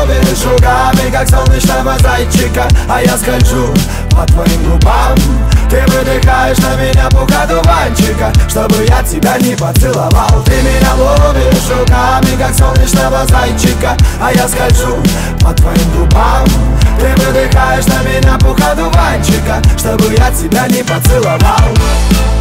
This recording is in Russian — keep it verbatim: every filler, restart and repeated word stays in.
ловишь руками, как солнечного зайчика, а я скольжу по твоим губам. Ты выдыхаешь на меня пух одуванчика, чтобы я тебя не поцеловал. Ты меня ловишь руками, как солнечного зайчика, а я скольжу по твоим губам. Ты выдыхаешь на меня пух одуванчика, чтобы я тебя не поцеловал.